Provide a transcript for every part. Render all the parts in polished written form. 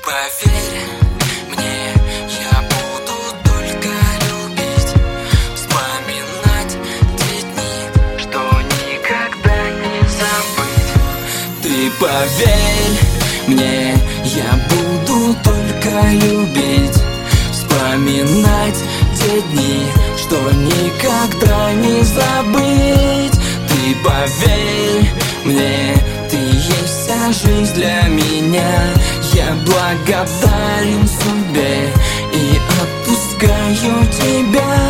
поверь мне, я буду только любить, вспоминать те дни, что никогда не забыть. Ты поверь мне, я буду только любить, вспоминать те дни, что никогда не забыть. Ты поверь мне, ты есть вся жизнь для меня. Я благодарен судьбе и отпускаю тебя.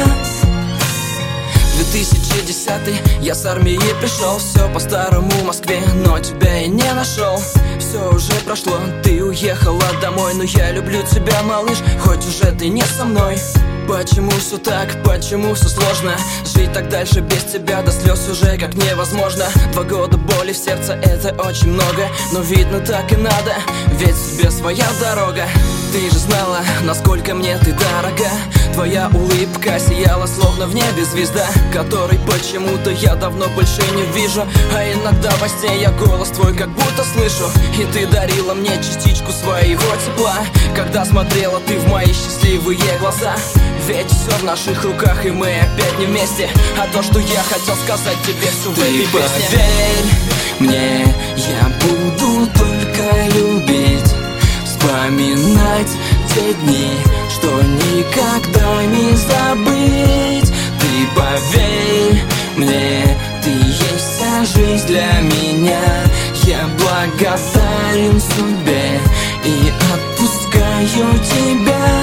2010 я с армии пришел, все по-старому в Москве, но тебя я не нашел. Все уже прошло, ты уехала домой, но я люблю тебя, малыш, хоть уже ты не со мной. Почему все так, почему все сложно? Жить так дальше без тебя до слез уже как невозможно. 2 года боли в сердце, это очень много, но видно так и надо, ведь себе своя дорога. Ты же знала, насколько мне ты дорога. Твоя улыбка сияла, словно в небе звезда, которой почему-то я давно больше не вижу. А иногда во сне я голос твой как будто слышу. И ты дарила мне частичку своего тепла, когда смотрела ты в мои счастливые глаза. Ведь все в наших руках, и мы опять не вместе. А то, что я хотел сказать тебе всю в этой песне. Ты поверь мне, я буду только любить, вспоминать те дни, что никогда не забыть. Ты поверь мне, ты есть вся жизнь для меня. Я благодарен судьбе и отпускаю тебя.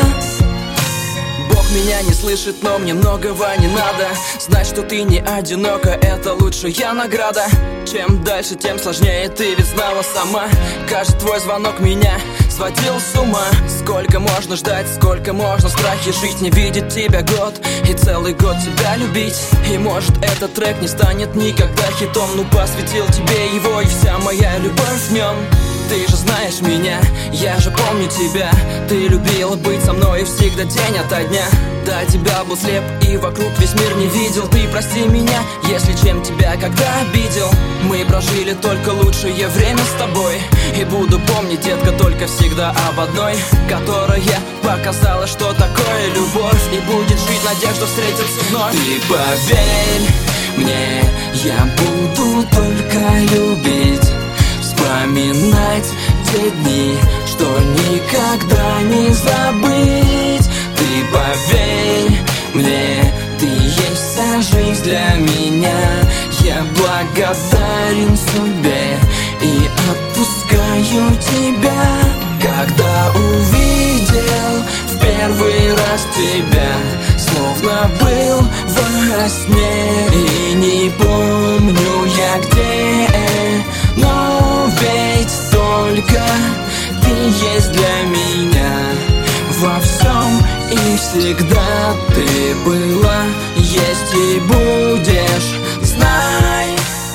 Бог меня не слышит, но мне многого не надо. Знать, что ты не одинока, это лучшая награда. Чем дальше, тем сложнее, ты ведь знала сама. Каждый твой звонок меня сводил с ума. Сколько можно ждать, сколько можно в страхе жить, не видеть тебя год и целый год тебя любить. И может этот трек не станет никогда хитом, но посвятил тебе его и вся моя любовь в нем. Ты же знаешь меня, я же помню тебя. Ты любила быть со мной всегда день ото дня. До тебя был слеп и вокруг весь мир не видел. Ты прости меня, если чем тебя когда обидел. Мы прожили только лучшее время с тобой, и буду помнить, детка, только всегда об одной, которая показала, что такое любовь, и будет жить надежда встретиться вновь. Ты поверь мне, я буду только любить, вспоминать те дни, что никогда не забыть. Ты поверь мне, ты есть вся жизнь для меня. Я благодарен судьбе и отпускаю тебя. Когда увидел в первый раз тебя, словно был во сне, и не помню я где, но ведь только ты есть для меня. Во всем и всегда ты была, есть и будешь, знай.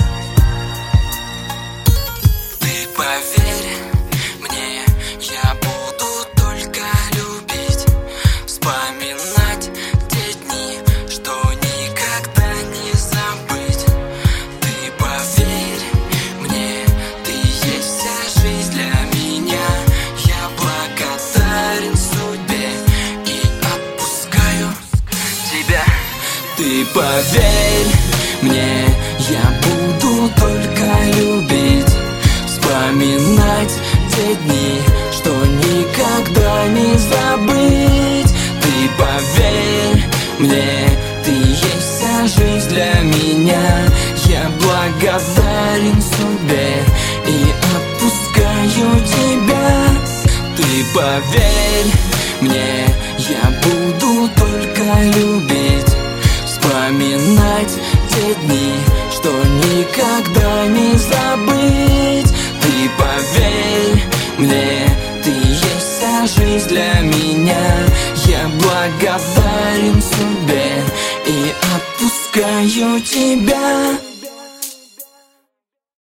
Ты поверь мне, я буду только любить, вспоминать те дни, что никогда не забыть. Ты поверь мне, ты есть вся жизнь для меня. Я благодарен судьбе и отпускаю тебя. Ты поверь мне, я буду только любить, вспоминать те дни, что никогда не забыть. Ты поверь мне, ты есть вся жизнь для меня. Я благодарен судьбе и отпускаю тебя. Ты поверь мне, я буду только любить, вспоминать те дни, что никогда не забыть. Ты поверь мне, ты есть вся жизнь для меня. Я благодарен судьбе и отпускаю тебя.